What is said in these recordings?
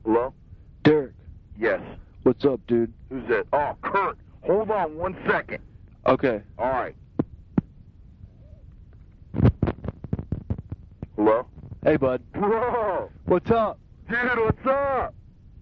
Hello? Derek. Yes. What's up, dude? Who's that? Oh, Kurt. Hold on 1 second. Okay. All right. Hello? Hey, bud. Bro! What's up? Dude, what's up?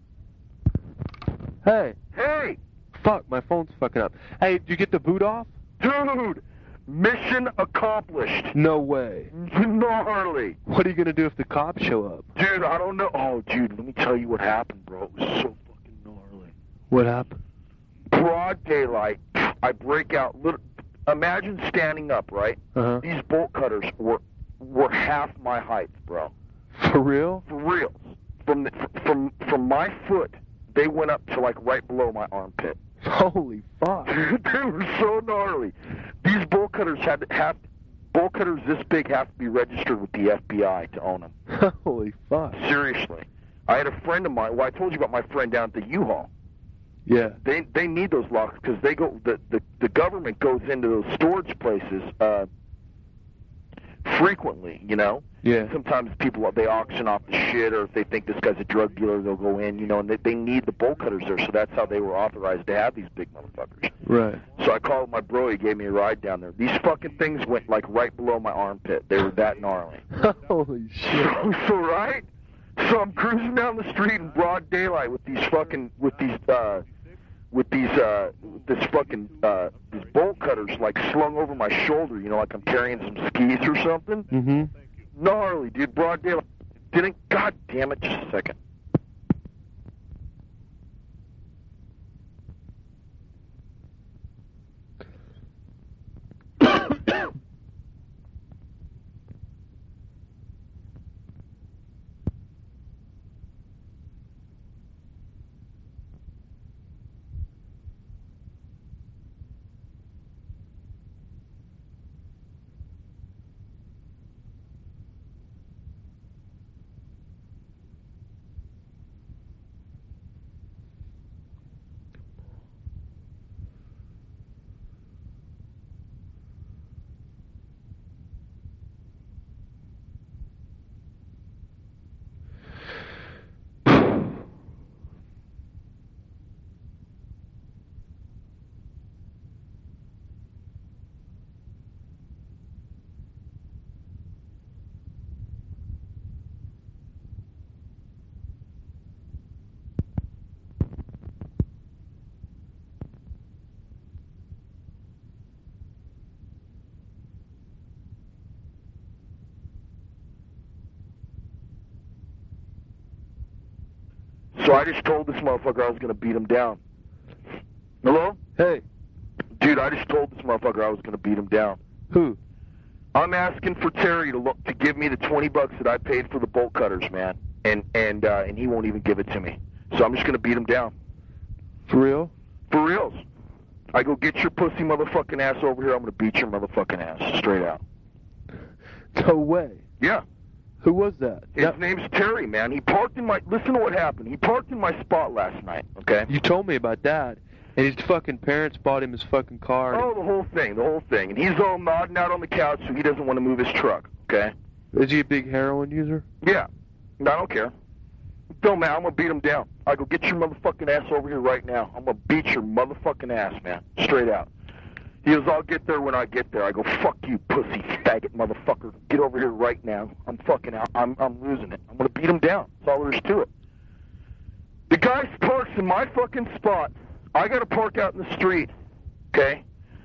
Hey. Hey! Fuck, my phone's fucking up. Hey, did you get the boot off? Dude! Mission accomplished. No way. Gnarly. What are you gonna do if the cops show up? Dude, I don't know. Oh, dude, let me tell you what happened, bro. It was so fucking gnarly. What happened? Broad daylight. I break out. Imagine standing up, right? Uh-huh. These bolt cutters were half my height, bro. For real? For real. From my foot, they went up to like right below my armpit. Holy fuck. They were so gnarly. These bolt cutters bolt cutters this big have to be registered with the FBI to own them. Holy fuck. Seriously. I had a friend of mine. Well, I told you about my friend down at the U-Haul. Yeah. They need those locks because they go. The government goes into those storage places frequently. You know. Yeah. Sometimes people they auction off the shit, or if they think this guy's a drug dealer, they'll go in. You know, and they need the bolt cutters there, so that's how they were authorized to have these big motherfuckers. Right. So I called my bro. He gave me a ride down there. These fucking things went like right below my armpit. They were that gnarly. Holy shit. So right. So I'm cruising down the street in broad daylight with these bolt cutters like slung over my shoulder, you know, like I'm carrying some skis or something. Mm-hmm. Gnarly, dude, broad daylight. God damn it, just a second. So I just told this motherfucker I was going to beat him down. Hello? Hey. Dude, I just told this motherfucker I was going to beat him down. Who? I'm asking for Terry to give me the $20 that I paid for the bolt cutters, man, and he won't even give it to me. So I'm just going to beat him down. For real? For reals. I go, get your pussy motherfucking ass over here. I'm going to beat your motherfucking ass straight out. No way. Yeah. Who was that? His name's Terry, man. He parked in my... Listen to what happened. He parked in my spot last night, okay? You told me about that. And his fucking parents bought him his fucking car. Oh, the whole thing. And he's all nodding out on the couch so he doesn't want to move his truck, okay? Is he a big heroin user? Yeah. No, I don't care. No, man, I'm going to beat him down. I go, get your motherfucking ass over here right now. I'm going to beat your motherfucking ass, man. Straight out. He goes, I'll get there when I get there. I go, fuck you, pussy faggot motherfucker. Get over here right now. I'm fucking out. I'm losing it. I'm going to beat him down. That's all there is to it. The guy parks in my fucking spot. I got to park out in the street, okay?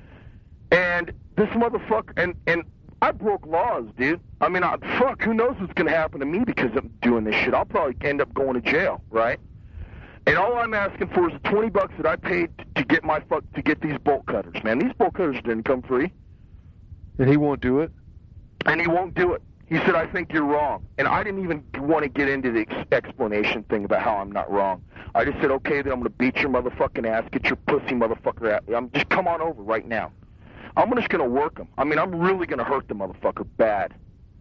And this motherfucker, and I broke laws, dude. I mean, fuck, who knows what's going to happen to me because I'm doing this shit. I'll probably end up going to jail, right? And all I'm asking for is the $20 that I paid to get these bolt cutters, man. These bolt cutters didn't come free. And he won't do it? And he won't do it. He said, I think you're wrong. And I didn't even want to get into the explanation thing about how I'm not wrong. I just said, okay, then I'm going to beat your motherfucking ass, get your pussy motherfucker out. Just come on over right now. I'm just going to work him. I mean, I'm really going to hurt the motherfucker bad.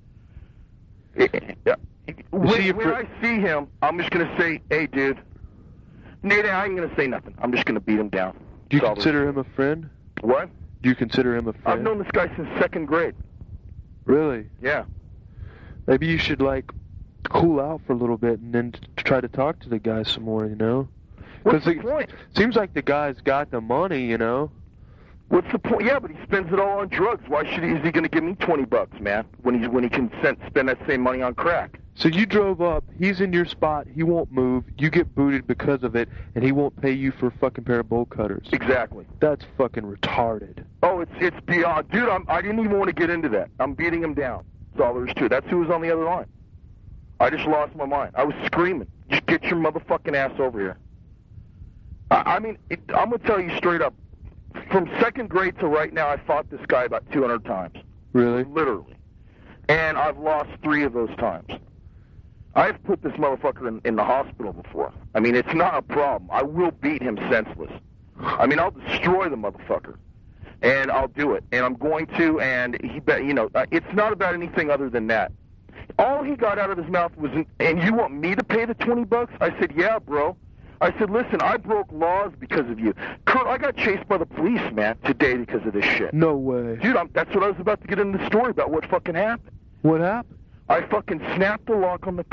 Yeah. When I see him, I'm just going to say, hey, dude, Nate, I ain't going to say nothing. I'm just going to beat him down. Do you consider him a friend? What? Do you consider him a friend? I've known this guy since second grade. Really? Yeah. Maybe you should, like, cool out for a little bit and then try to talk to the guy some more, you know? What's the point? Seems like the guy's got the money, you know? What's the point? Yeah, but he spends it all on drugs. Why is he going to give me $20, man, when he can spend that same money on crack? So you drove up, he's in your spot, he won't move, you get booted because of it, and he won't pay you for a fucking pair of bolt cutters. Exactly. That's fucking retarded. Oh, it's beyond. Dude, I didn't even want to get into that. I'm beating him down. That's all there is to it. That's who was on the other line. I just lost my mind. I was screaming, just get your motherfucking ass over here. I'm going to tell you straight up, from second grade to right now, I fought this guy about 200 times. Really? Literally. And I've lost 3 of those times. I've put this motherfucker in the hospital before. I mean, it's not a problem. I will beat him senseless. I mean, I'll destroy the motherfucker. And I'll do it. And I'm going to, and it's not about anything other than that. All he got out of his mouth was, and you want me to pay the $20? I said, yeah, bro. I said, listen, I broke laws because of you. Kurt, I got chased by the police, man, today because of this shit. No way. Dude, that's what I was about to get into the story about what fucking happened. What happened? I fucking snapped the lock on the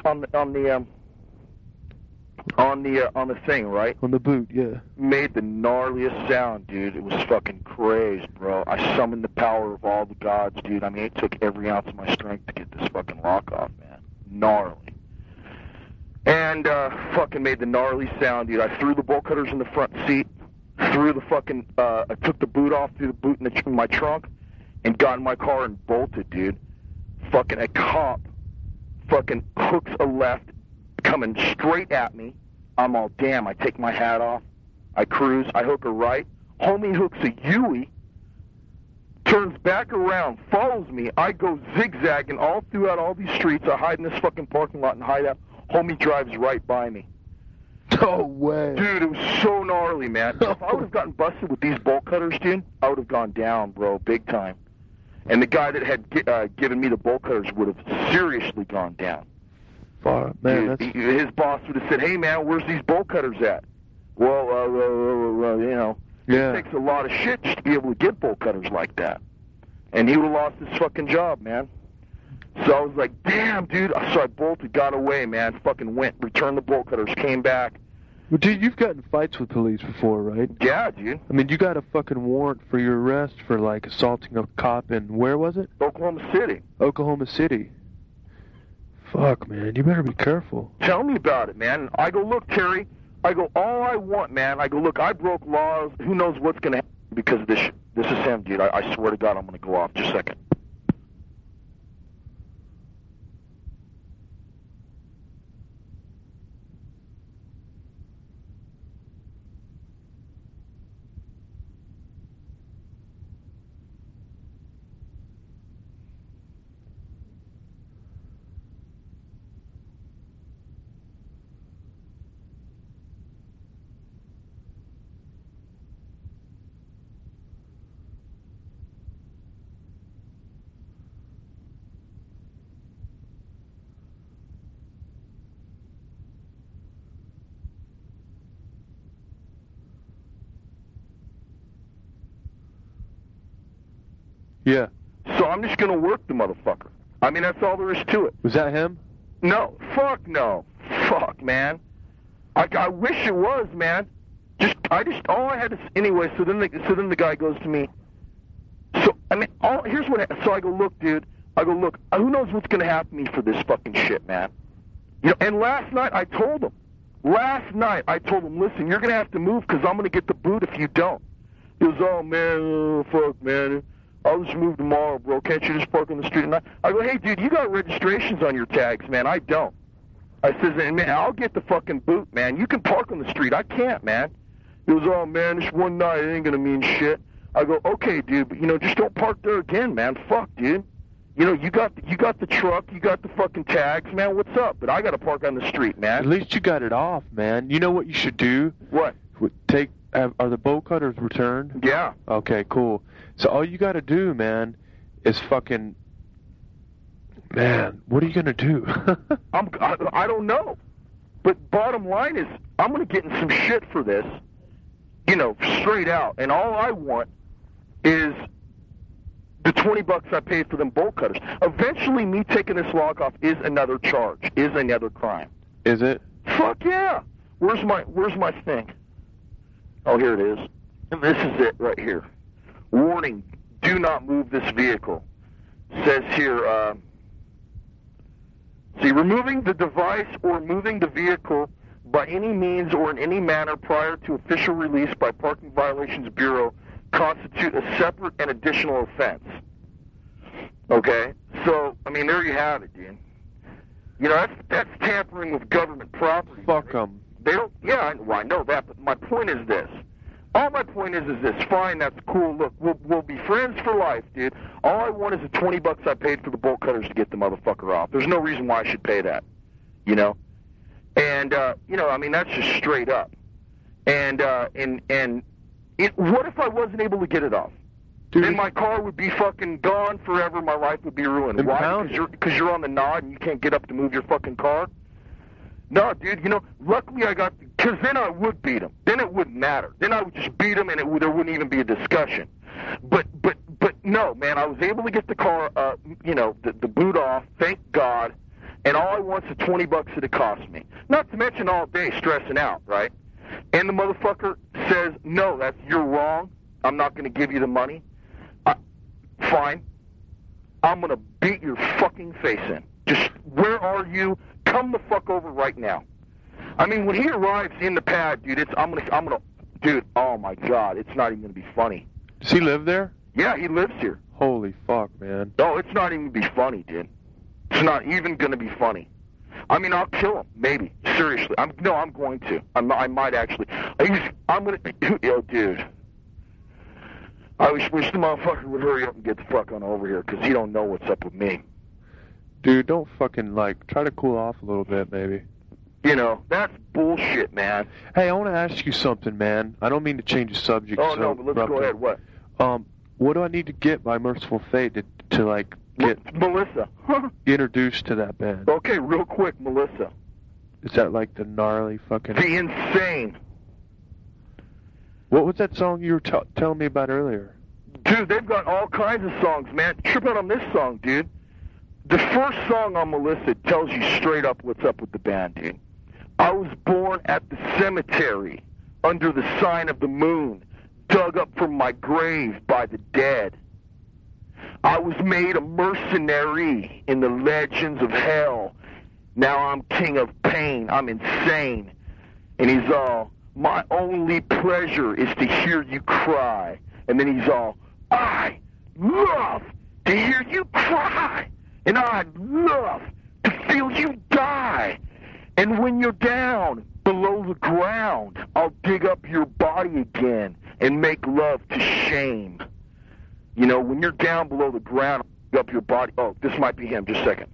thing, right? On the boot, yeah. Made the gnarliest sound, dude. It was fucking crazy, bro. I summoned the power of all the gods, dude. I mean, it took every ounce of my strength to get this fucking lock off, man. Gnarly. And fucking made the gnarly sound, dude. I threw the bolt cutters in the front seat, threw the fucking, I took the boot off, threw the boot in my trunk, and got in my car and bolted, dude. Fucking a cop fucking hooks a left, coming straight at me. I'm all, damn, I take my hat off. I cruise, I hook a right. Homie hooks a Huey, turns back around, follows me. I go zigzagging all throughout all these streets. I hide in this fucking parking lot and hide out. Homie drives right by me. No way. Dude, it was so gnarly, man. If I would have gotten busted with these bolt cutters, dude, I would have gone down, bro, big time. And the guy that had given me the bolt cutters would have seriously gone down. Fuck, man, dude, his boss would have said, hey, man, where's these bolt cutters at? Well, you know, yeah. It takes a lot of shit just to be able to get bolt cutters like that. And he would have lost his fucking job, man. So I was like, damn, dude. So I bolted, got away, man. Fucking went, returned the bolt cutters, came back. Well, dude, you've gotten fights with police before, right? Yeah, dude. I mean, you got a fucking warrant for your arrest for, like, assaulting a cop in, where was it? Oklahoma City. Oklahoma City. Fuck, man, you better be careful. Tell me about it, man. I go, look, Terry. I go, all I want, man. I go, look, I broke laws. Who knows what's going to happen because of this shit. This is him, dude. I swear to God, I'm going to go off. Just a second. Yeah. So I'm just going to work the motherfucker. I mean, that's all there is to it. Was that him? No. Fuck no. Fuck, man. I wish it was, man. All I had to, anyway, so then the guy goes to me. So, I mean, here's what, so I go, look, dude. I go, look, who knows what's going to happen to me for this fucking shit, man. You know, and last night I told him, listen, you're going to have to move because I'm going to get the boot if you don't. He goes, oh, man, fuck, man. I'll just move tomorrow, bro. Can't you just park on the street tonight? I go, hey, dude, you got registrations on your tags, man. I don't. I says, man, I'll get the fucking boot, man. You can park on the street. I can't, man. He goes, oh, man, this one night, it ain't going to mean shit. I go, okay, dude, but, you know, just don't park there again, man. Fuck, dude. You know, you got the truck, you got the fucking tags, man. What's up? But I got to park on the street, man. At least you got it off, man. You know what you should do? What? Are the bolt cutters returned? Yeah. Okay, cool. So all you got to do, man, is fucking... Man, what are you going to do? I don't know. But bottom line is, I'm going to get in some shit for this, you know, straight out. And all I want is the $20 I paid for them bolt cutters. Eventually, me taking this log off is another charge, is another crime. Is it? Fuck yeah. Where's my thing? Oh, here it is. And this is it right here. Warning, do not move this vehicle. Says here, see, removing the device or moving the vehicle by any means or in any manner prior to official release by Parking Violations Bureau constitute a separate and additional offense. Okay? So, I mean, there you have it, dude. You know, that's tampering with government property. Fuck them. They don't, yeah, I know that, but my point is this. All my point is this. Fine, that's cool. Look, we'll be friends for life, dude. All I want is the $20 I paid for the bolt cutters to get the motherfucker off. There's no reason why I should pay that, you know? And, you know, I mean, that's just straight up. And what if I wasn't able to get it off? Dude, then my car would be fucking gone forever. My life would be ruined. Why? Because you're on the nod and you can't get up to move your fucking car? No, dude, you know, luckily I got, because then I would beat him. Then it wouldn't matter. Then I would just beat him and there wouldn't even be a discussion. But no, man, I was able to get the car, you know, the boot off, thank God, and all I want is the $20 that it cost me. Not to mention all day stressing out, right? And the motherfucker says, no, you're wrong. I'm not going to give you the money. Fine. I'm going to beat your fucking face in. Just, where are you? Come the fuck over right now. I mean, when he arrives in the pad, dude, I'm gonna, dude, oh my God, it's not even gonna be funny. Does he live there? Yeah, he lives here. Holy fuck, man. No, it's not even gonna be funny, dude. It's not even gonna be funny. I mean, I'll kill him, maybe. Seriously, I'm going to. I might actually. I'm gonna, yo, dude. I wish the motherfucker would hurry up and get the fuck on over here, because he don't know what's up with me. Dude, don't fucking, try to cool off a little bit, maybe. You know, that's bullshit, man. Hey, I want to ask you something, man. I don't mean to change the subject. Oh, no, but let's go ahead. What? What do I need to get by Merciful Fate to get... Melissa. introduced to that band? Okay, real quick, Melissa. Is that the gnarly fucking... The Insane. What was that song you were telling me about earlier? Dude, they've got all kinds of songs, man. Trip out on this song, dude. The first song on Melissa tells you straight up what's up with the band, dude. I was born at the cemetery under the sign of the moon, dug up from my grave by the dead. I was made a mercenary in the legends of hell. Now I'm king of pain. I'm insane. And he's all, my only pleasure is to hear you cry. And then he's all, I love to hear you cry. And I'd love to feel you die. And when you're down below the ground, I'll dig up your body again and make love to shame. You know, when you're down below the ground, I'll dig up your body. Oh, this might be him. Just a second.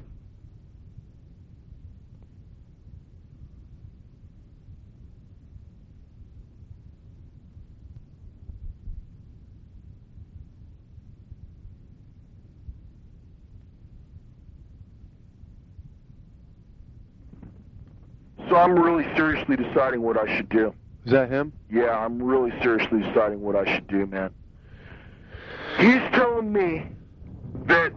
So I'm really seriously deciding what I should do. Is that him? Yeah, I'm really seriously deciding what I should do, man. He's telling me that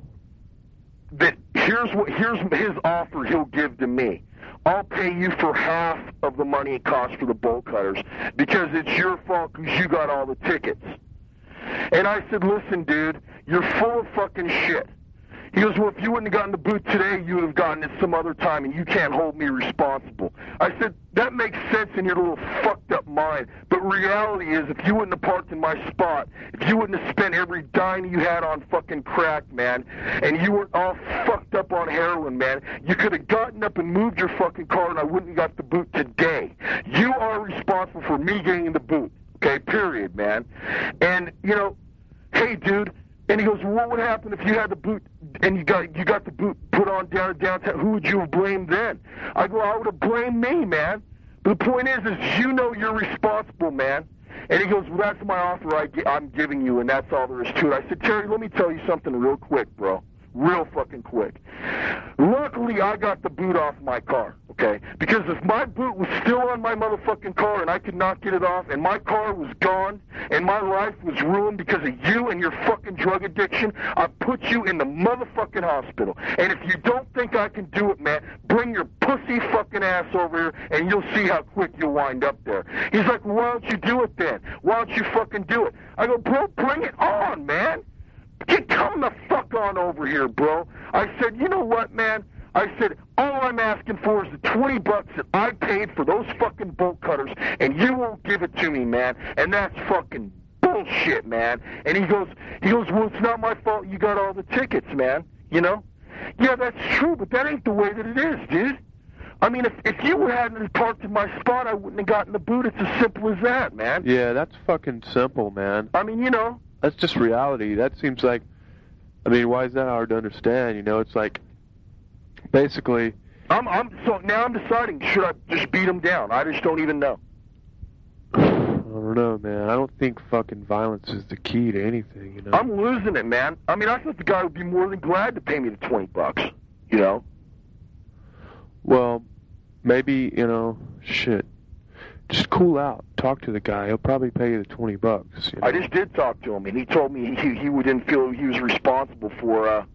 here's his offer he'll give to me. I'll pay you for half of the money it costs for the bolt cutters because it's your fault because you got all the tickets. And I said, listen, dude, you're full of fucking shit. He goes, well, if you wouldn't have gotten the boot today, you would have gotten it some other time, and you can't hold me responsible. I said, that makes sense in your little fucked up mind, but reality is, if you wouldn't have parked in my spot, if you wouldn't have spent every dime you had on fucking crack, man, and you weren't all fucked up on heroin, man, you could have gotten up and moved your fucking car, and I wouldn't have got the boot today. You are responsible for me getting the boot, okay, period, man. And, you know, hey, dude, and he goes, well, what would happen if you had the boot and you got the boot put on downtown? Who would you have blamed then? I go, I would have blamed me, man. But the point is you know you're responsible, man. And he goes, well, that's my offer I'm giving you, and that's all there is to it. I said, Terry, let me tell you something real quick, bro. Real fucking quick. Luckily, I got the boot off my car, okay? okay? Because if my boot was still on my motherfucking car and I could not get it off and my car was gone and my life was ruined because of you and your fucking drug addiction, I'd put you in the motherfucking hospital. And if you don't think I can do it, man, bring your pussy fucking ass over here and you'll see how quick you'll wind up there. He's like, well, why don't you do it then? Why don't you fucking do it? I go, bro, bring it on, man. Come the fuck on over here, bro. I said, you know what, man? I said, all I'm asking for is the $20 that I paid for those fucking bolt cutters, and you won't give it to me, man. And that's fucking bullshit, man. And he goes, well, it's not my fault you got all the tickets, man. You know? Yeah, that's true, but that ain't the way that it is, dude. I mean, if you hadn't parked in my spot, I wouldn't have gotten the boot. It's as simple as that, man. Yeah, that's fucking simple, man. I mean, you know. That's just reality. That seems like, I mean, why is that hard to understand? You know, it's like, basically. So now I'm deciding, should I just beat him down? I just don't even know. I don't know, man. I don't think fucking violence is the key to anything, you know? I'm losing it, man. I mean, I thought the guy would be more than glad to pay me the $20, you know? Well, maybe, you know, shit. Just cool out. Talk to the guy. He'll probably pay you the $20. You know? I just did talk to him, and he told me he didn't feel he was responsible for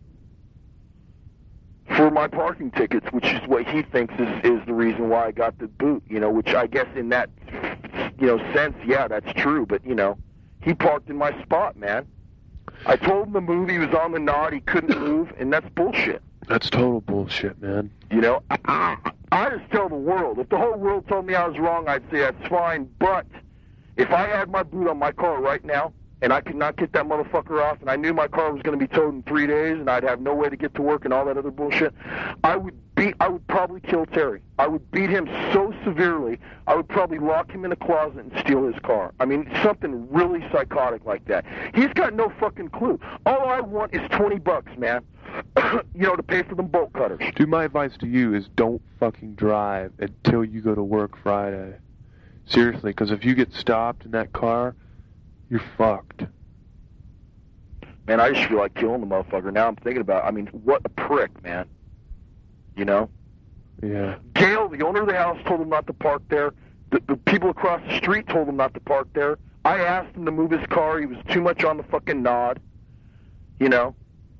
my parking tickets, which is what he thinks is the reason why I got the boot. You know, which I guess in that, you know, sense, yeah, that's true. But you know, he parked in my spot, man. I told him to move. He was on the nod. He couldn't move, and that's bullshit. That's total bullshit, man. You know, I just tell the world. If the whole world told me I was wrong, I'd say that's fine. But if I had my boot on my car right now, and I could not get that motherfucker off, and I knew my car was going to be towed in 3 days, and I'd have no way to get to work and all that other bullshit, I would probably kill Terry. I would beat him so severely, I would probably lock him in a closet and steal his car. I mean, something really psychotic like that. He's got no fucking clue. All I want is $20, man. You know, to pay for them bolt cutters. Dude, my advice to you is don't fucking drive until you go to work Friday. Seriously, because if you get stopped in that car, you're fucked. Man, I just feel like killing the motherfucker. Now I'm thinking about it. I mean, what a prick, man. You know? Yeah. Gail, the owner of the house, told him not to park there. The people across the street told him not to park there. I asked him to move his car. He was too much on the fucking nod. You know?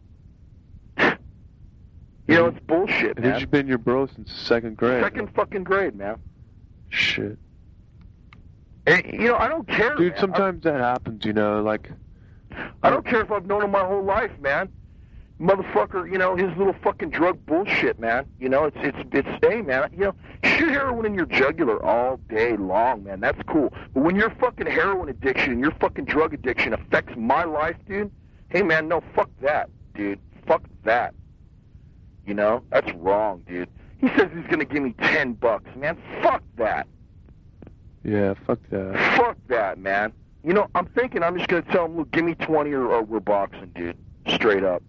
You know, it's bullshit, man. He's been your bro since 2nd grade. Second fucking grade, man. Shit. And, you know, I don't care, dude, man. sometimes that happens, you know, like... I don't care if I've known him my whole life, man. Motherfucker, you know, his little fucking drug bullshit, man. You know, it's hey, man, you know, shoot heroin in your jugular all day long, man. That's cool. But when your fucking heroin addiction and your fucking drug addiction affects my life, dude, hey, man, no, fuck that, dude. Fuck that. You know, that's wrong, dude. He says he's going to give me $10, man. Fuck that. Yeah, fuck that. Fuck that, man. You know, I'm thinking I'm just going to tell him, look, give me 20 or we're boxing, dude. Straight up.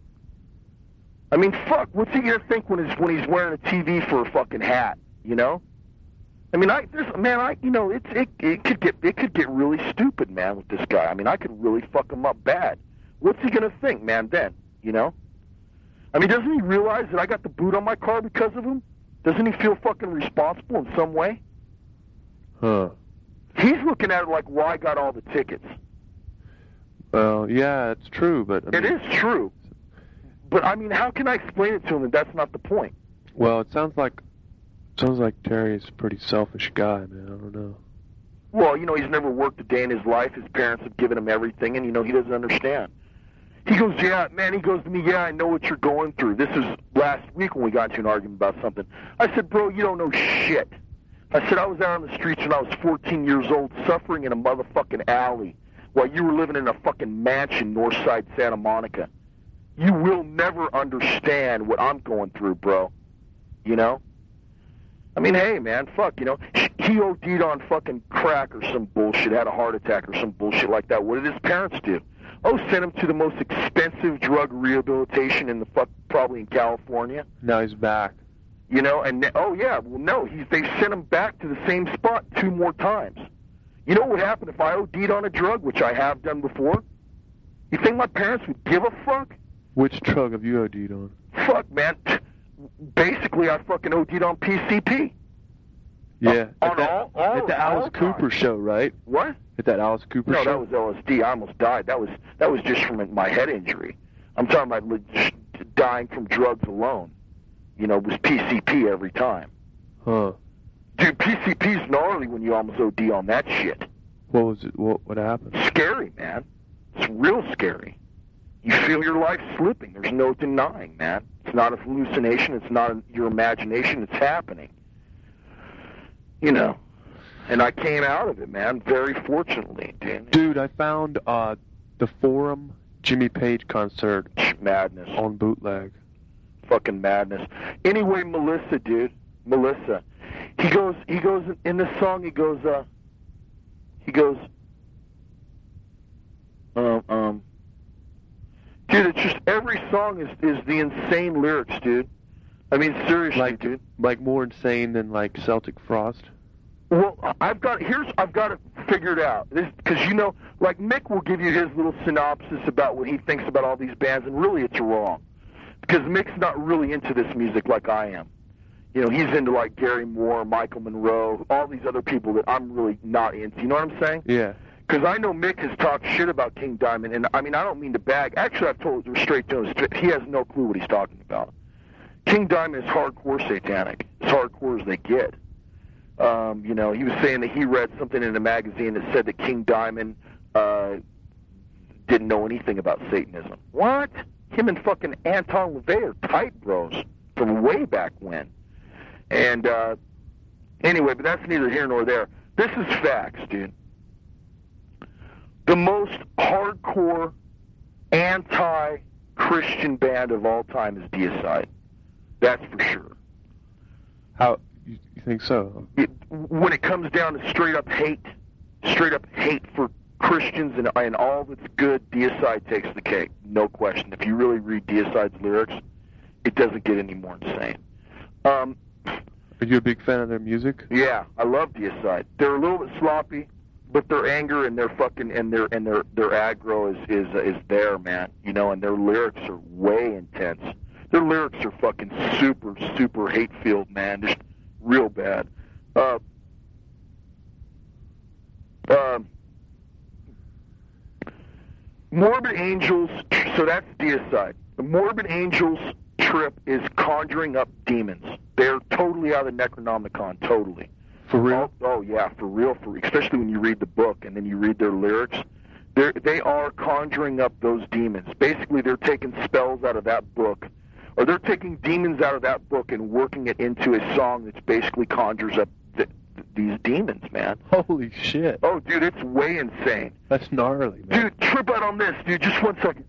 I mean, fuck, what's he going to think when he's wearing a TV for a fucking hat, you know? I mean, you know, it could get really stupid, man, with this guy. I mean, I could really fuck him up bad. What's he going to think, man, then, you know? I mean, doesn't he realize that I got the boot on my car because of him? Doesn't he feel fucking responsible in some way? Huh. He's looking at it like, well, I got all the tickets. Well, yeah, it's true, but... I mean, it is true. But, I mean, how can I explain it to him that that's not the point? Well, it sounds like Terry's a pretty selfish guy, man. I don't know. Well, you know, he's never worked a day in his life. His parents have given him everything, and, you know, he doesn't understand. He goes, yeah, man, he goes to me, yeah, I know what you're going through. This is last week when we got into an argument about something. I said, bro, you don't know shit. I said, I was out on the streets when I was 14 years old suffering in a motherfucking alley while you were living in a fucking mansion Northside Santa Monica. You will never understand what I'm going through, bro. You know? I mean, hey, man, fuck, you know. He OD'd on fucking crack or some bullshit, had a heart attack or some bullshit like that. What did his parents do? Oh, sent him to the most expensive drug rehabilitation in probably in California. Now he's back. You know, and oh yeah, well no, they sent him back to the same spot 2 more times. You know what would happen if I OD'd on a drug, which I have done before? You think my parents would give a fuck? Which drug have you OD'd on? Fuck, man. basically, I fucking OD'd on PCP. Yeah. On At the Alice Cooper show, right? What? At that Alice Cooper show? No, that was LSD. I almost died. That was just from my head injury. I'm talking about just dying from drugs alone. You know, it was PCP every time. Huh. Dude, PCP's gnarly when you almost OD on that shit. What was it? What happened? Scary, man. It's real scary. You feel your life slipping. There's no denying, man. It's not a hallucination. It's not your imagination. It's happening. You know. And I came out of it, man, very fortunately, dude. Dude, I found the Forum Jimmy Page concert. Madness. On bootleg. Fucking madness. Anyway, Melissa, dude. Melissa. He goes in this song, he goes, dude, it's just, every song is the insane lyrics, dude. I mean, seriously, dude. Like more insane than like Celtic Frost? Well, I've got it figured out. Because, you know, like Mick will give you his little synopsis about what he thinks about all these bands, and really it's wrong. Because Mick's not really into this music like I am. You know, he's into like Gary Moore, Michael Monroe, all these other people that I'm really not into. You know what I'm saying? Yeah. Because I know Mick has talked shit about King Diamond, and I mean, I don't mean to bag. Actually, I've told straight to him, he has no clue what he's talking about. King Diamond is hardcore satanic. As hardcore as they get. You know, he was saying that he read something in a magazine that said that King Diamond didn't know anything about Satanism. What? Him and fucking Anton LaVey are tight bros from way back when. And anyway, but that's neither here nor there. This is facts, dude. The most hardcore anti-Christian band of all time is Deicide. That's for sure. How you think so? When it comes down to straight up hate for Christians and all that's good, Deicide takes the cake, no question. If you really read Deicide's lyrics, it doesn't get any more insane. Are you a big fan of their music? Yeah, I love Deicide. They're a little bit sloppy, but their anger and their fucking and their aggro is there, man. You know, and their lyrics are way intense. Their lyrics are fucking super hate-filled, man. Just real bad. Morbid Angels, so that's Deicide. The Morbid Angels trip is conjuring up demons. They're totally out of the Necronomicon, totally. For real? Oh yeah, for real, especially when you read the book and then you read their lyrics. They are conjuring up those demons. Basically, they're taking spells out of that book, or they're taking demons out of that book and working it into a song that basically conjures up these demons, man. Holy shit. Oh, dude, it's way insane. That's gnarly, man. Dude, trip out on this, dude. Just 1 second.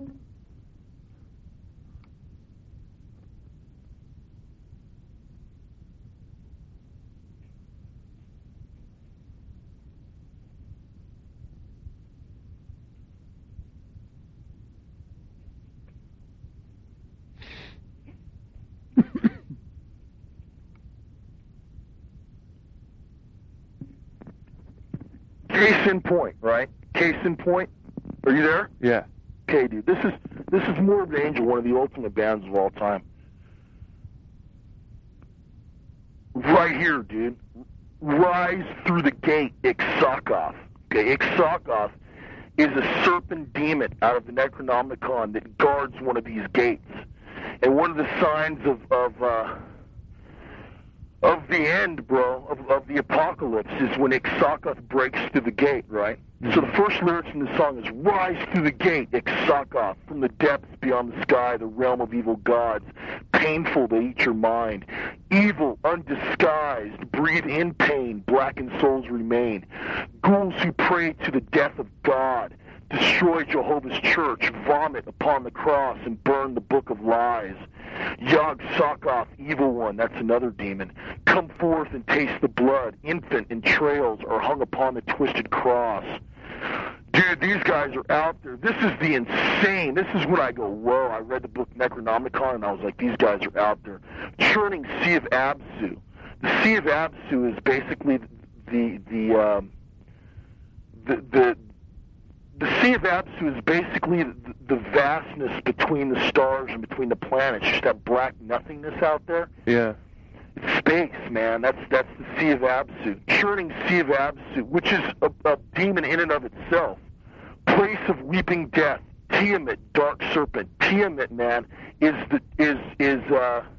Case in point, right? Case in point. Are you there? Yeah. Okay, dude. This is Morbid Angel, one of the ultimate bands of all time. Right here, dude. Rise through the gate, Ixakoth. Okay, Ixakoth is a serpent demon out of the Necronomicon that guards one of these gates. And one of the signs of the end, bro, of the apocalypse is when Ixakoth breaks through the gate, right? Mm-hmm. So the first lyrics in the song is, rise through the gate, Ixakoth, from the depths beyond the sky, the realm of evil gods, painful to eat your mind, evil, undisguised, breathe in pain, blackened souls remain, ghouls who pray to the death of God, destroy Jehovah's church, vomit upon the cross, and burn the book of lies. Yog-Sothoth, evil one, that's another demon. Come forth and taste the blood. Infant entrails are hung upon the twisted cross. Dude, these guys are out there. This is the insane. This is when I go, whoa, I read the book Necronomicon, and I was like, these guys are out there. Churning Sea of Absu. The Sea of Absu is basically the Sea of Absu is basically the vastness between the stars and between the planets, just that black nothingness out there. Yeah. It's space, man. That's the Sea of Absu. Churning Sea of Absu, which is a demon in and of itself. Place of weeping death. Tiamat, dark serpent. Tiamat, man, it's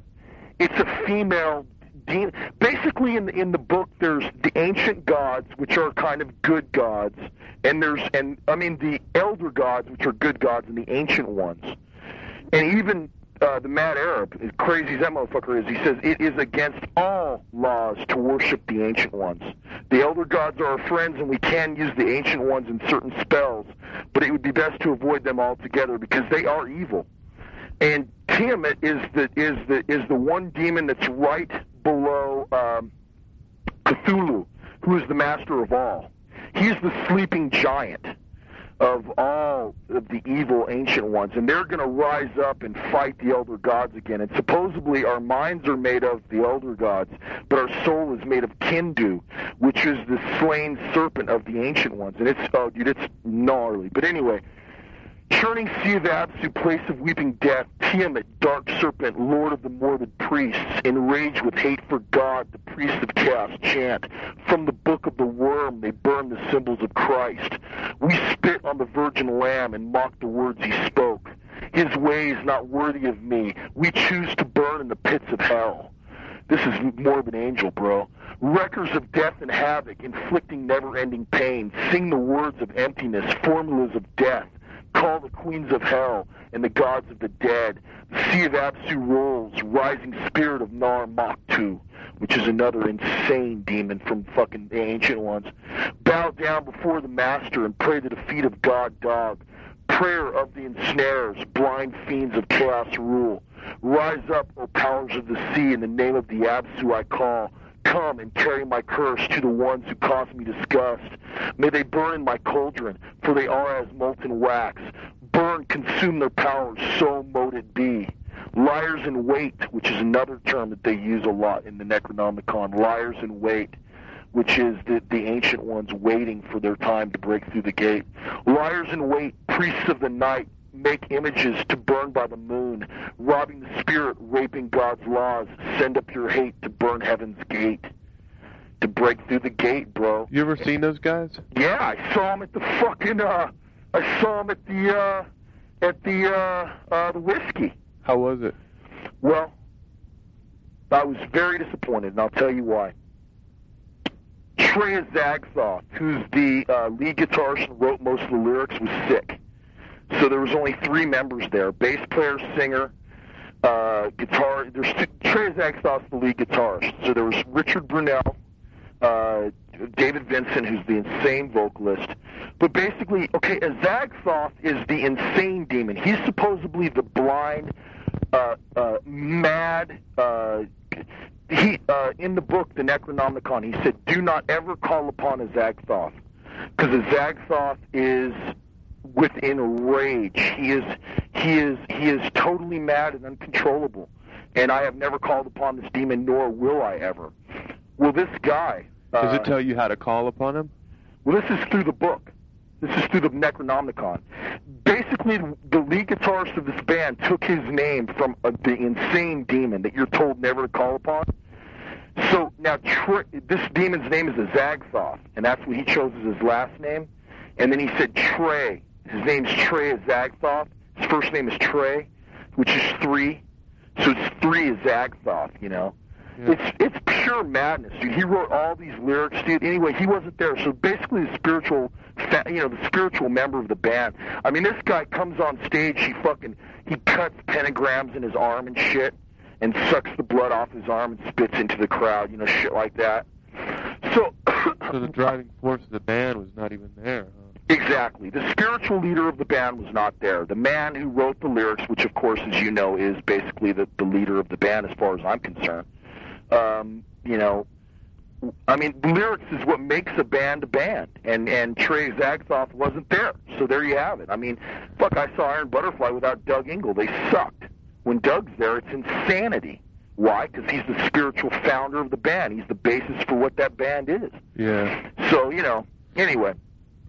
a female demon. Basically, in the book, there's the ancient gods, which are kind of good gods, and the elder gods, which are good gods, and the ancient ones. And even the Mad Arab, as crazy as that motherfucker is, he says it is against all laws to worship the ancient ones. The elder gods are our friends, and we can use the ancient ones in certain spells, but it would be best to avoid them altogether because they are evil. And Tiamat is the one demon that's right below Cthulhu, who is the master of all. He's the sleeping giant of all of the evil ancient ones, and they're going to rise up and fight the elder gods again. And supposedly our minds are made of the elder gods, but our soul is made of Kindu, which is the slain serpent of the ancient ones. And it's gnarly. But anyway, churning Sea of Absu, place of weeping death, Tiamat, dark serpent, lord of the morbid priests, enraged with hate for God, the priests of chaos chant. From the book of the worm they burn the symbols of Christ. We spit on the virgin lamb and mock the words he spoke. His ways not worthy of me. We choose to burn in the pits of hell. This is Morbid Angel, bro. Wreckers of death and havoc, inflicting never-ending pain. Sing the words of emptiness, formulas of death. Call the queens of hell and the gods of the dead. The Sea of Absu rolls, rising spirit of Nar Maktu, which is another insane demon from fucking the ancient ones. Bow down before the master and pray to the feet of God Dog. Prayer of the ensnares, blind fiends of chaos rule. Rise up, O powers of the sea, in the name of the Absu I call. Come and carry my curse to the ones who cause me disgust. May they burn in my cauldron, for they are as molten wax. Burn, consume their powers, so mote it be. Liars in wait, which is another term that they use a lot in the Necronomicon. Liars in wait, which is the ancient ones waiting for their time to break through the gate. Liars in wait, priests of the night, make images to burn by the moon, robbing the spirit, raping God's laws. Send up your hate to burn heaven's gate, to break through the gate, bro. You ever seen those guys? Yeah, I saw them at the fucking. I saw them at the whiskey. How was it? Well, I was very disappointed, and I'll tell you why. Trey Zagthoth, who's the lead guitarist and wrote most of the lyrics, was sick. So there was only 3 members there: bass player, singer, guitar. Trey Zagthoth's the lead guitarist. So there was Richard Brunel, David Vincent, who's the insane vocalist. But basically, okay, Zagthoth is the insane demon. He's supposedly the blind, mad. In the book, the Necronomicon, he said, "Do not ever call upon a Zagthoth, because a Zagthoth is within rage. He is totally mad and uncontrollable, and I have never called upon this demon, nor will I ever." Well, this guy. Does it tell you how to call upon him? Well, this is through the book. This is through the Necronomicon. Basically, the lead guitarist of this band took his name from the insane demon that you're told never to call upon. So now this demon's name is a Zagthoth, and that's what he chose as his last name. And then he said Trey. His name's Trey Zagthoth. His first name is Trey, which is 3. So it's 3 Zagthoth, you know. Yeah. It's pure madness, dude. He wrote all these lyrics, dude. Anyway, he wasn't there. So basically the spiritual member of the band. I mean, this guy comes on stage, he cuts pentagrams in his arm and shit, and sucks the blood off his arm and spits into the crowd, you know, shit like that. So the driving force of the band was not even there, huh? Exactly. The spiritual leader of the band was not there. The man who wrote the lyrics, which of course, as you know, is basically the leader of the band as far as I'm concerned. You know, I mean, lyrics is what makes a band, and Trey Zagthoth wasn't there. So there you have it. I mean, fuck, I saw Iron Butterfly without Doug Ingle. They sucked. When Doug's there, it's insanity. Why? Because he's the spiritual founder of the band. He's the basis for what that band is. Yeah. So, you know, anyway.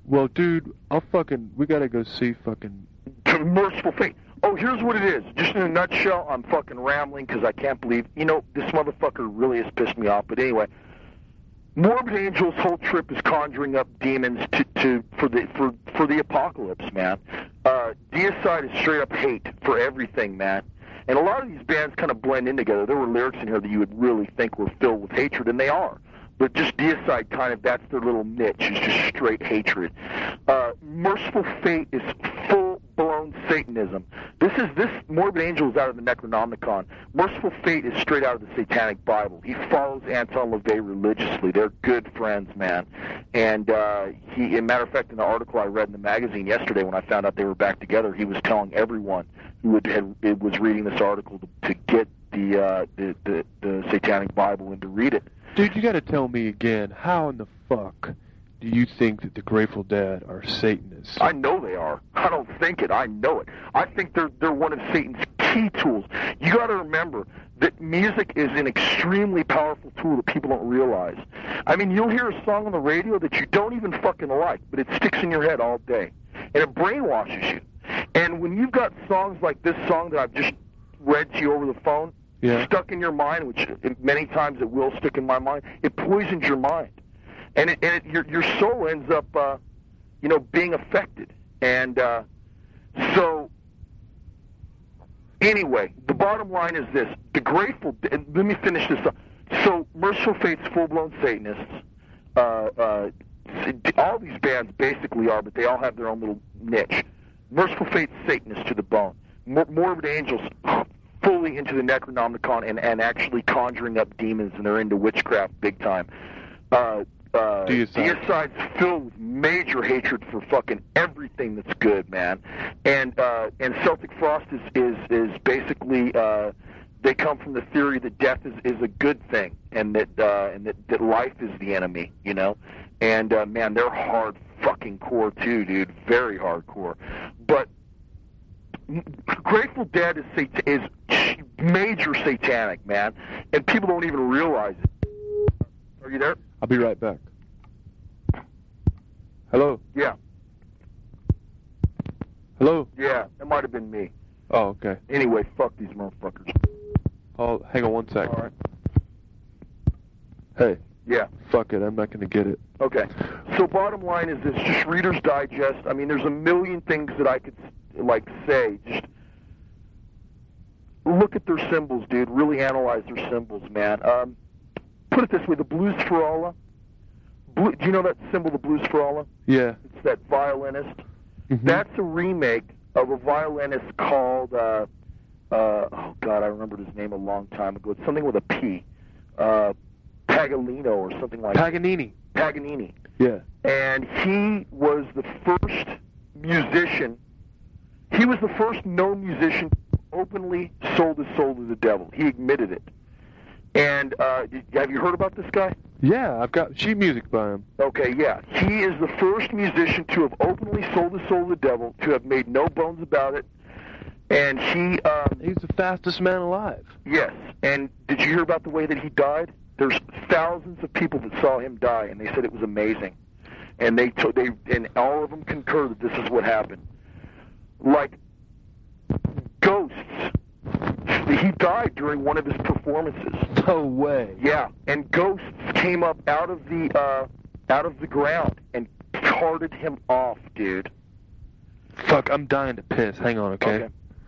Well, dude, we gotta go see fucking... Merciful Fate. Oh, here's what it is. Just in a nutshell, I'm fucking rambling because I can't believe, this motherfucker really has pissed me off. But anyway, Morbid Angel's whole trip is conjuring up demons for the apocalypse, man. Deicide is straight up hate for everything, man. And a lot of these bands kind of blend in together. There were lyrics in here that you would really think were filled with hatred, and they are. But just Deicide that's their little niche, is just straight hatred. Merciful Fate is full-blown Satanism. This Morbid Angel is out of the Necronomicon. Merciful Fate is straight out of the Satanic Bible. He follows Anton LaVey religiously. They're good friends, man. And as a matter of fact, in the article I read in the magazine yesterday when I found out they were back together, he was telling everyone who was reading this article to get the Satanic Bible and to read it. Dude, you gotta tell me again, how in the fuck do you think that the Grateful Dead are Satanists? I know they are. I don't think it. I know it. I think they're one of Satan's key tools. You gotta remember that music is an extremely powerful tool that people don't realize. I mean, you'll hear a song on the radio that you don't even fucking like, but it sticks in your head all day. And it brainwashes you. And when you've got songs like this song that I've just read to you over the phone, stuck in your mind, which many times it will stick in my mind, it poisons your mind. And your soul ends up, being affected. And so, anyway, the bottom line is this. The Grateful Dead, let me finish this up. So, Merciful Fate's full-blown Satanists. All these bands basically are, but they all have their own little niche. Merciful Fate's Satanist to the bone. Morbid Angels fully into the Necronomicon and actually conjuring up demons, and they're into witchcraft big time. Deicide's filled with major hatred for fucking everything that's good, man. And Celtic Frost is basically they come from the theory that death is a good thing, and that life is the enemy, And man, they're hard fucking core too, dude. Very hardcore. But Grateful Dead is major satanic, man, and people don't even realize it. Are you there? I'll be right back. Hello? Yeah. Hello? Yeah, it might have been me. Oh, okay. Anyway, fuck these motherfuckers. Oh, hang on one sec. All right. Hey. Yeah. Fuck it, I'm not going to get it. Okay. So bottom line is this, just Reader's Digest. I mean, there's a million things that I could, say. Just look at their symbols, dude. Really analyze their symbols, man. Put it this way, the Blues for Allah. Do you know that symbol, the Blues for Allah? Yeah. It's that violinist. Mm-hmm. That's a remake of a violinist called, oh, God, I remembered his name a long time ago. It's something with a P. Paganino or something like that. Paganini. Yeah. And he was the first musician. He was the first known musician who openly sold his soul to the devil. He admitted it. And have you heard about this guy? Yeah, I've got sheet music by him. Okay, yeah. He is the first musician to have openly sold his soul to the devil, to have made no bones about it. And he's the fastest man alive. Yes. And did you hear about the way that he died? There's thousands of people that saw him die, and they said it was amazing. And and all of them concur that this is what happened. Like ghosts. He died during one of his performances. No way. Yeah, and ghosts came up out of the ground and carted him off, dude. Fuck, I'm dying to piss. Hang on, okay?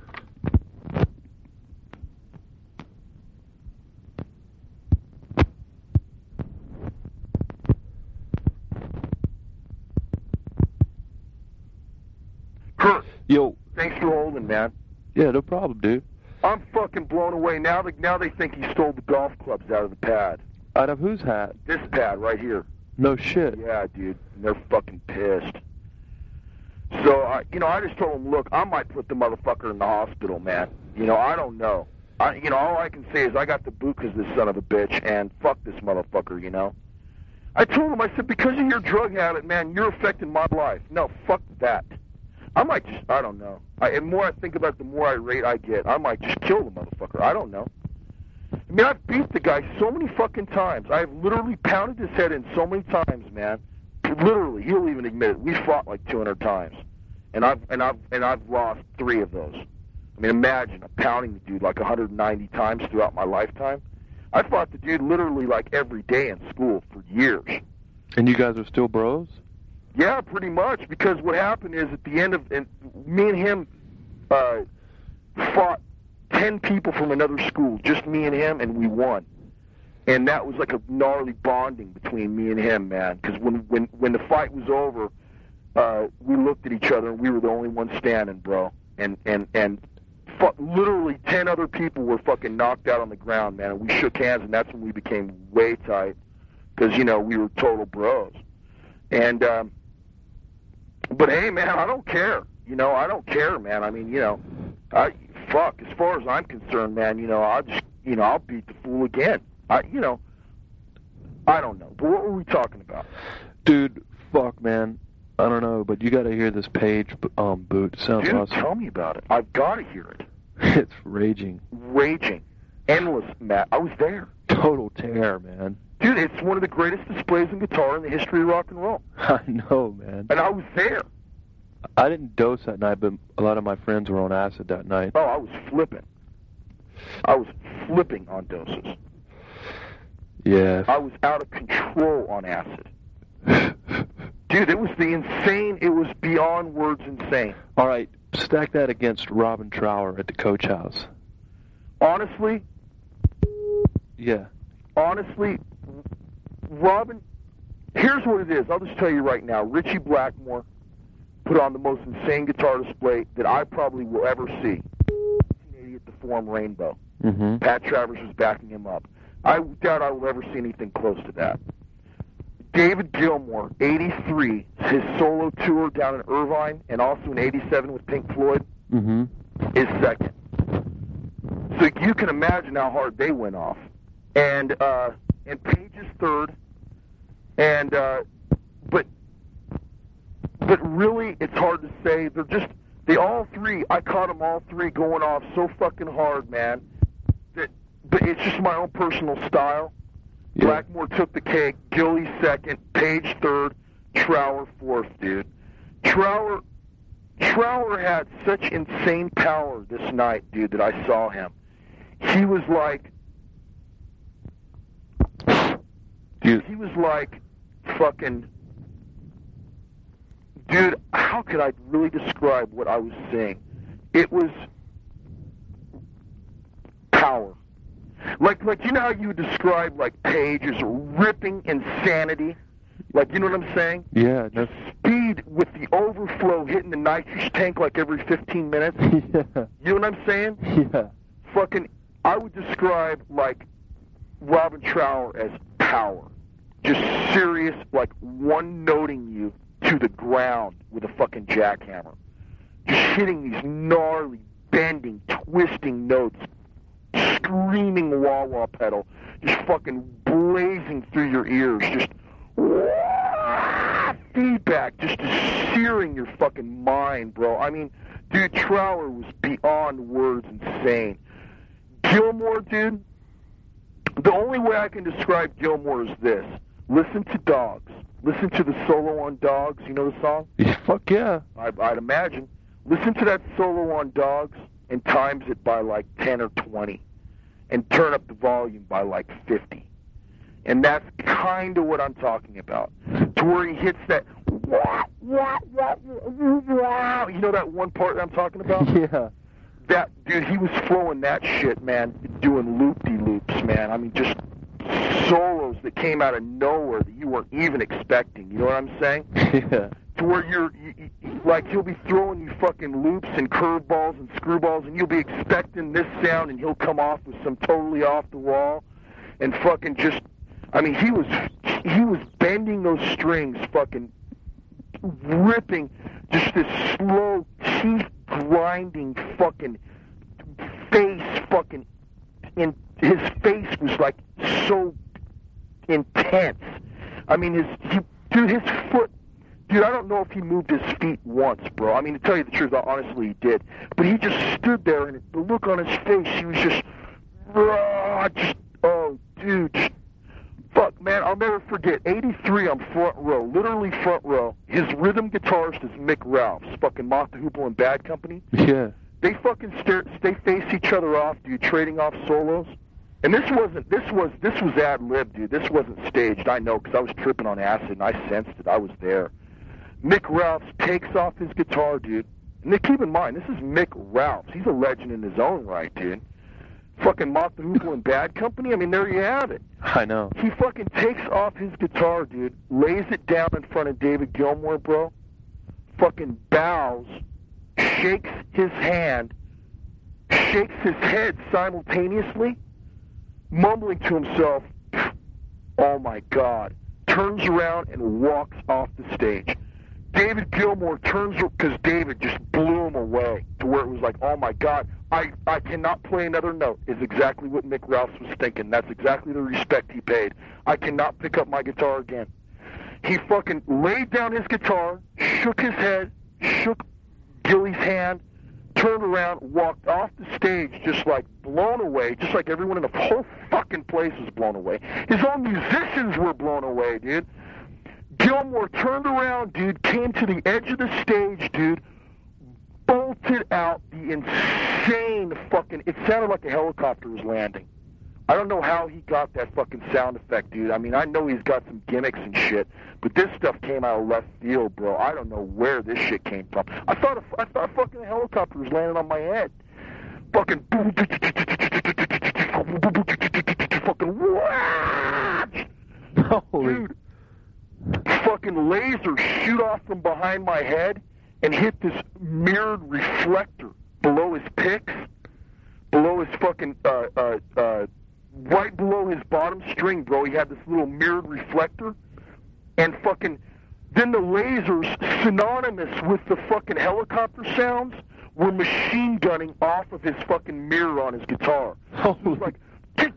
Kurt. Yo. Thanks for holding, man. Yeah, no problem, dude. I'm fucking blown away. Now they think he stole the golf clubs out of the pad. Out of whose hat? This pad right here. No shit. Yeah, dude. And they're fucking pissed. So, I just told him, look, I might put the motherfucker in the hospital, man. I don't know. All I can say is I got the boot because this son of a bitch, and fuck this motherfucker, I told him, I said, because of your drug habit, man, you're affecting my life. No, fuck that. I might just, I don't know. The more I think about it, the more irate I get. I might just kill the motherfucker. I don't know. I mean, I've beat the guy so many fucking times. I've literally pounded his head in so many times, man. Literally, he'll even admit it. We fought like 200 times, and I've lost 3 of those. I mean, imagine pounding the dude like 190 times throughout my lifetime. I fought the dude literally like every day in school for years. And you guys are still bros? Yeah, pretty much. Because what happened is at the end of, and me and him fought 10 people from another school, just me and him, and we won. And that was like a gnarly bonding between me and him, man. Because when the fight was over, we looked at each other and we were the only ones standing, bro. And literally 10 other people were fucking knocked out on the ground, man. And we shook hands, and that's when we became way tight. Because, you know, we were total bros. And, but hey, man, I don't care. You know, I don't care, man. I mean, you know, as far as I'm concerned, man, you know, I'll beat the fool again. I don't know. But what were we talking about? Dude, fuck, man. I don't know, but you got to hear this Page boot. It sounds Dude, awesome. Tell me about it. I've got to hear it. It's raging. Raging. Endless, Matt. I was there. Total tear, man. Dude, it's one of the greatest displays in guitar in the history of rock and roll. I know, man. And I was there. I didn't dose that night, but a lot of my friends were on acid that night. Oh, I was flipping. I was flipping on doses. Yeah. I was out of control on acid. Dude, it was beyond words insane. All right, stack that against Robin Trower at the Coach House. Honestly? Yeah. Honestly, Robin, here's what it is. I'll just tell you right now. Richie Blackmore put on the most insane guitar display that I probably will ever see. 1980 at the Forum Rainbow. Mm-hmm. Pat Travers was backing him up. I doubt I will ever see anything close to that. David Gilmour, 83, his solo tour down in Irvine, and also in 87 with Pink Floyd, mm-hmm. is second. So you can imagine how hard they went off. And Page is third. And but really, it's hard to say. They all three. I caught them all three going off so fucking hard, man. But it's just my own personal style. Yeah. Blackmore took the cake, Gilly second, Page third, Trower fourth, dude. Trower had such insane power this night, dude, that I saw him. He was like, fucking, dude, how could I really describe what I was seeing? It was power. Like you know how you would describe like Page as ripping insanity? Like, you know what I'm saying? Yeah. The speed with the overflow hitting the nitrous tank like every 15 minutes. Yeah. You know what I'm saying? Yeah. Fucking, I would describe like Robin Trower as power. Just serious, like one-noting you to the ground with a fucking jackhammer. Just hitting these gnarly, bending, twisting notes. Screaming wah-wah pedal, just fucking blazing through your ears, just feedback, just searing your fucking mind, bro. I mean, dude, Trower was beyond words insane. Gilmour, dude, the only way I can describe Gilmour is this. Listen to Dogs. Listen to the solo on Dogs. You know the song? Yeah, fuck yeah. I'd imagine. Listen to that solo on Dogs and times it by like 10 or 20 and turn up the volume by like 50. And that's kind of what I'm talking about. To where he hits that, you know that one part that I'm talking about? Yeah. That, dude, he was flowing that shit, man, doing loop-de-loops, man. I mean, just solos that came out of nowhere that you weren't even expecting. You know what I'm saying? Yeah. To where like, he'll be throwing you fucking loops and curveballs and screwballs, and you'll be expecting this sound, and he'll come off with some totally off the wall, and fucking just, I mean, he was bending those strings, fucking ripping, just this slow, teeth grinding fucking face, fucking, and his face was like so intense. I mean, his foot. Dude, I don't know if he moved his feet once, bro. I mean, to tell you the truth, honestly, he did. But he just stood there, and the look on his face, he was just, oh, dude, fuck, man, I'll never forget. 83 on front row, literally front Ralphs, fucking Moth the Hoople and Bad Company. Yeah. They fucking they face each other off, dude, trading off solos. And this was ad lib, dude. This wasn't staged. I know, because I was tripping on acid and I sensed it. I was there. Mick Ralphs takes off his guitar, dude. And keep in mind, this is Mick Ralphs. He's a legend in his own right, dude. Fucking Moth the Hoople and Bad Company. I mean, there you have it. I know. He fucking takes off his guitar, dude, lays it down in front of David Gilmour, bro. Fucking bows, shakes his hand, shakes his head simultaneously, mumbling to himself, "Oh my God," turns around and walks off the stage. David Gilmour turns, because David just blew him away to where it was like, "Oh my God, I cannot play another note," is exactly what Mick Ralphs was thinking. That's exactly the respect he paid. I cannot pick up my guitar again. He fucking laid down his guitar, shook his head, shook Gilly's hand, turned around, walked off the stage just like blown away, just like everyone in the whole fucking place was blown away. His own musicians were blown away, dude. Gilmour turned around, dude, came to the edge of the stage, dude, bolted out the insane fucking, it sounded like a helicopter was landing. I don't know how he got that fucking sound effect, dude. I mean, I know he's got some gimmicks and shit, but this stuff came out of left field, bro. I don't know where this shit came from. I thought fucking a helicopter was landing on my head. Fucking fucking dude. Fucking lasers shoot off from behind my head and hit this mirrored reflector below his picks, below his fucking right below his bottom string, bro. He had this little mirrored reflector, and fucking then the lasers, synonymous with the fucking helicopter sounds, were machine gunning off of his fucking mirror on his guitar. It was like,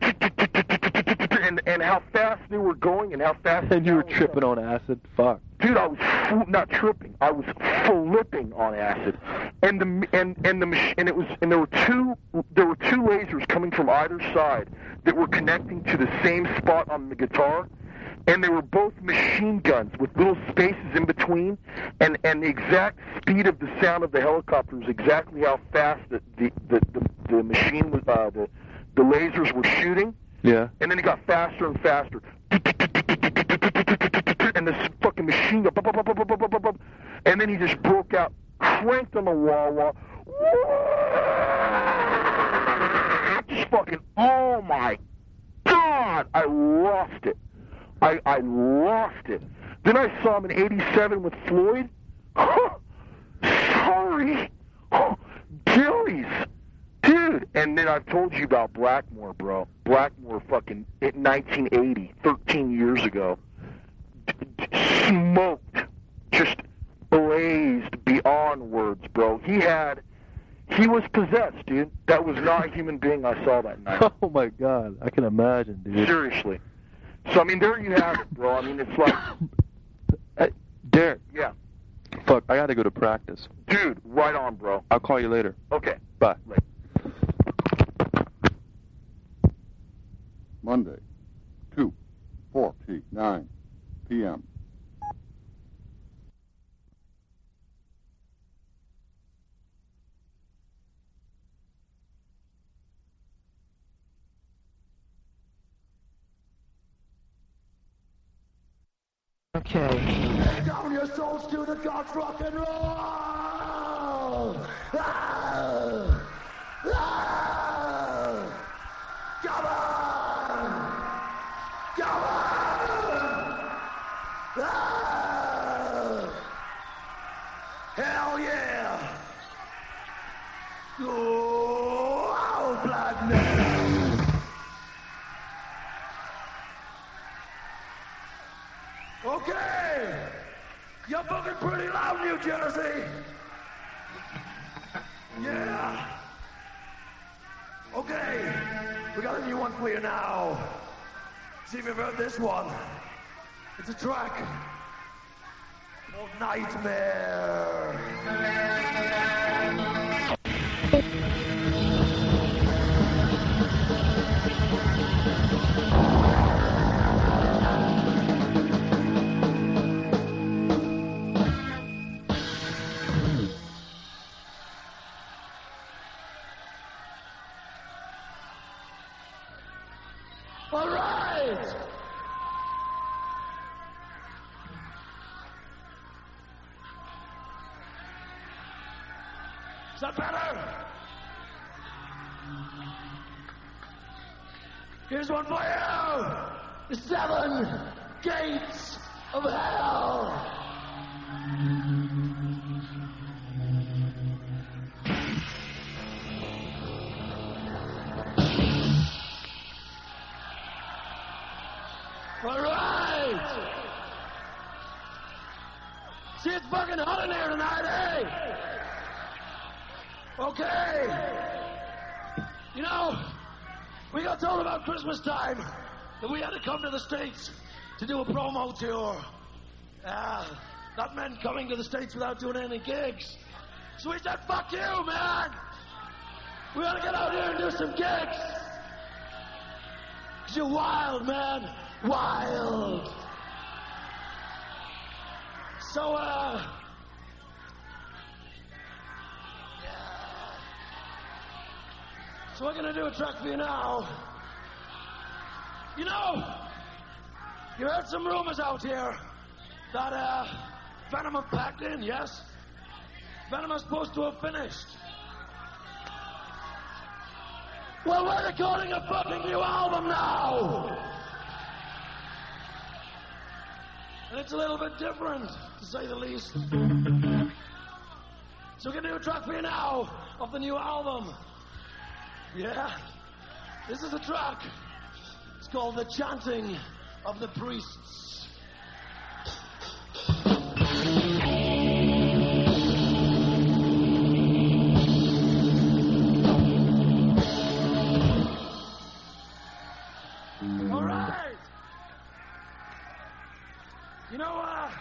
and how fast they were going and how fast. And you were tripping on acid. Fuck. Dude, I was not tripping. I was flipping on acid, and there were two lasers coming from either side that were connecting to the same spot on the guitar, and they were both machine guns with little spaces in between, and the exact speed of the sound of the helicopter was exactly how fast the machine was the lasers were shooting. Yeah. And then it got faster and faster. And this fucking machine gun, and then he just broke out, cranked on the wah-wah. Just fucking, oh my God, I lost it. I lost it. Then I saw him in '87 with Floyd. Sorry. Gillies. Dude, and then I've told you about Blackmore, bro. Blackmore fucking in 1980, 13 years ago, smoked, just blazed beyond words, bro. He was possessed, dude. That was not a human being I saw that night. Oh my God, I can imagine, dude. Seriously. So, I mean, there you have it, bro. I mean, it's like... Hey, Derek. Yeah. Fuck, I gotta go to practice. Dude, right on, bro. I'll call you later. Okay. Bye. Later. Monday, 2:49 p.m. Okay. Lay down your souls to the gods, rock and roll! Ah! Ah! Come on! Come on! Ah! Hell yeah! Oh, blood man! Okay! You're fucking pretty loud, New Jersey! Yeah! Okay, we got a new one for you now. See if you've heard this one. It's a track called Nightmare. All right! Is that better? Here's one for you! The 7 gates of hell! All right! See, it's fucking hot in here tonight, eh? Okay. You know, we got told about Christmas time that we had to come to the States to do a promo tour. That meant coming to the States without doing any gigs. So we said, fuck you, man! We gotta get out here and do some gigs! 'Cause you're wild, man! Wild! So, So we're gonna do a track for you now. You know, you heard some rumors out here that Venom have packed in, yes? Venom is supposed to have finished. Well, we're recording a fucking new album now! And it's a little bit different, to say the least. So we're gonna do a track for you now of the new album. Yeah, this is a track. It's called The Chanting of the Priests. All right. You know,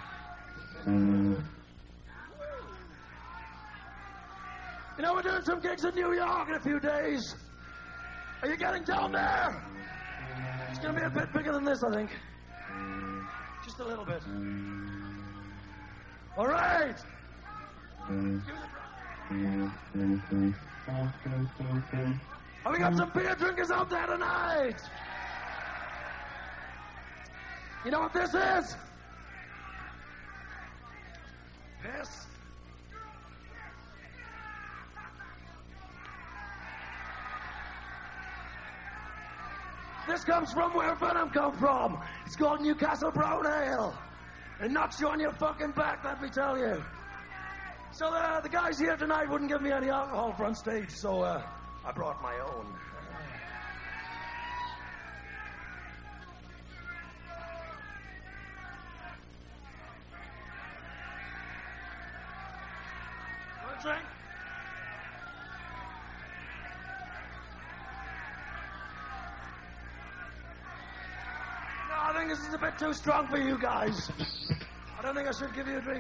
we're doing some gigs in New York in a few days. Are you getting down there? It's gonna be a bit bigger than this, I think. Just a little bit. All right. And we got some beer drinkers out there tonight. You know what this is? Piss. This comes from where Venom come from. It's called Newcastle Brown Ale. It knocks you on your fucking back, let me tell you. So the guys here tonight wouldn't give me any alcohol for on stage, so I brought my own. Want a drink? I think this is a bit too strong for you guys. I don't think I should give you a drink.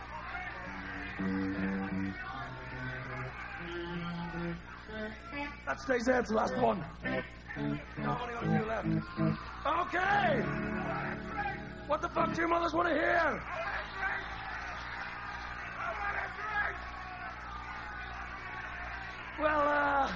That stays there, it's the last one. No, I've only got a few left. Okay! What the fuck do you mothers want to hear? Well,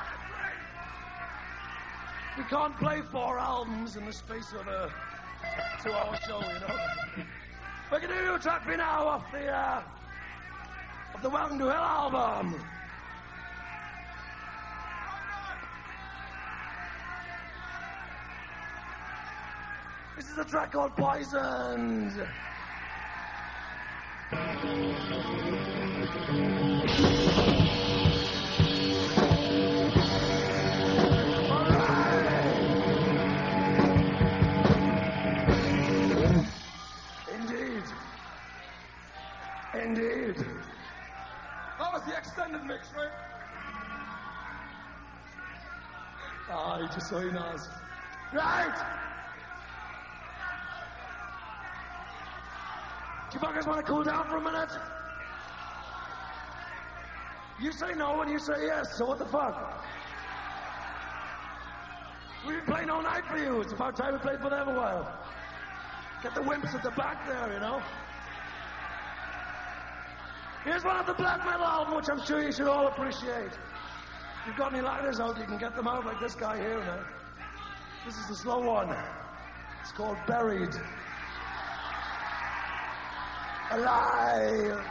we can't play 4 albums in the space of a 2-hour show, you know. We're going to do a track for you now off the Welcome to Hell album. This is a track called Poisoned. Indeed. That was the extended mix, right? Aye, just so he knows. Right! Do you fuckers want to cool down for a minute? You say no and you say yes, so what the fuck? We've been playing all night for you. It's about time we played for them a while. Get the wimps at the back there, you know? Here's one of the black metal album, which I'm sure you should all appreciate. If you've got any lighters out, you can get them out like this guy here now. This is the slow one. It's called Buried. Alive.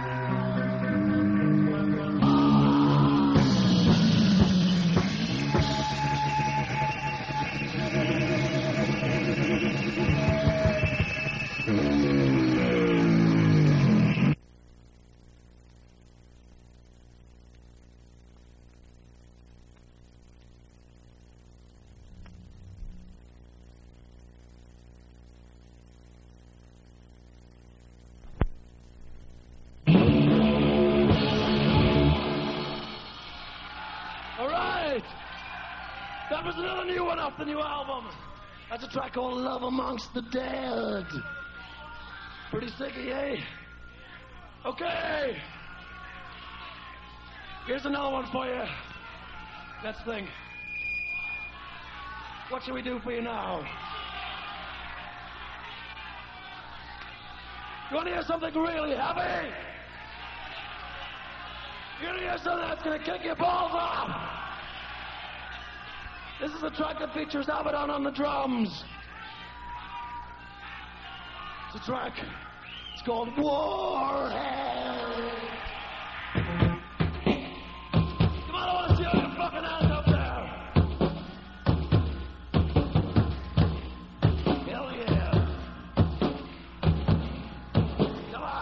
That was another new one off the new album. That's a track called Love Amongst the Dead. Pretty sticky, eh? Okay. Here's another one for you. Let's think. What should we do for you now? You want to hear something really heavy? You want to hear something that's going to kick your balls off? This is a track that features Abaddon on the drums. It's a track. It's called Warhead. Come on, I want to see all your fucking hands up there. Hell yeah. Come on.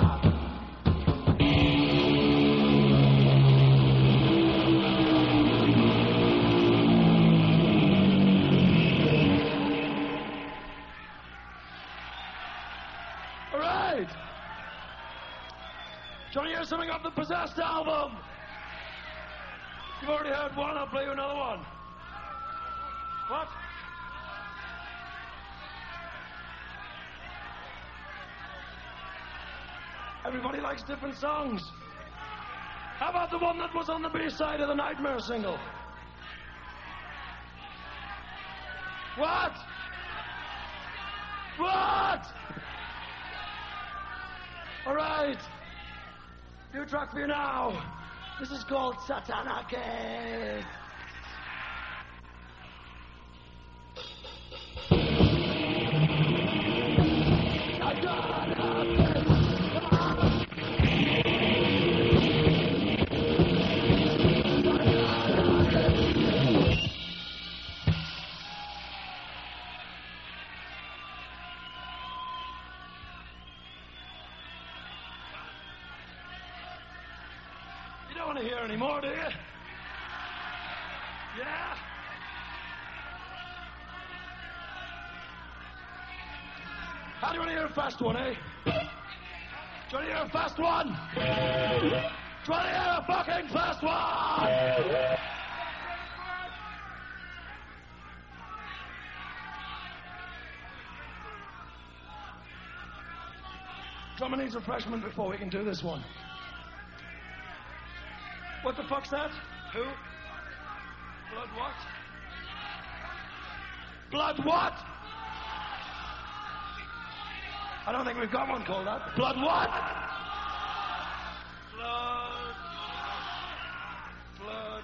Trying to hear something off the Possessed album. You've already heard one, I'll play you another one. What? Everybody likes different songs. How about the one that was on the B-side of the Nightmare single? What? What? All right. New track for you now. This is called Satanake. You don't want to hear any more, do you? Yeah? How do you want to hear a fast one, eh? Do you want to hear a fast one? Do you want to hear a fucking fast one? Drummer needs refreshment before we can do this one. What the fuck's that? Who? Blood what? Blood what? I don't think we've got one called that. Blood what? Blood. Blood.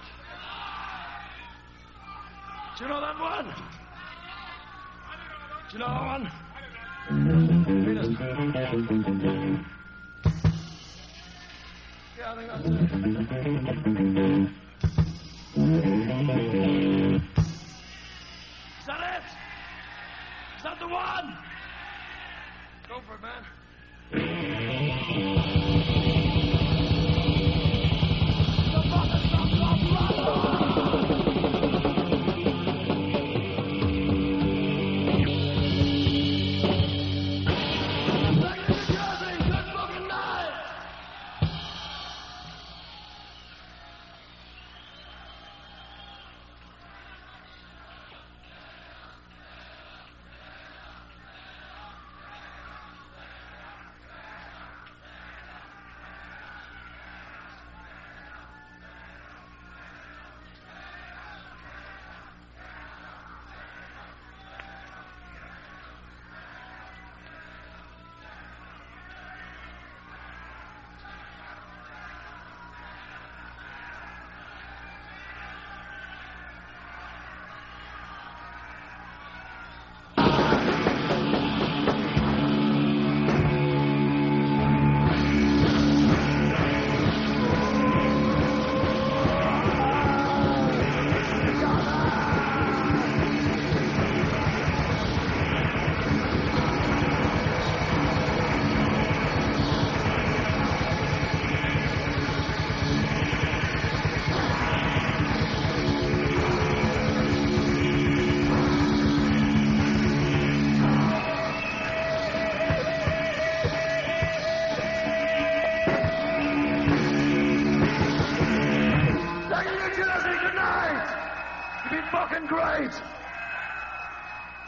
Do you know that one? Do you know that one? Read it. Yeah, I think that's it. Is that it? Is that the one? Go for it, man.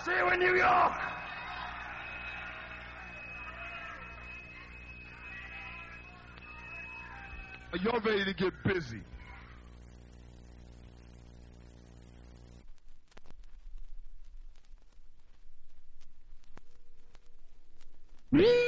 See you in New York. Are y'all ready to get busy? Me.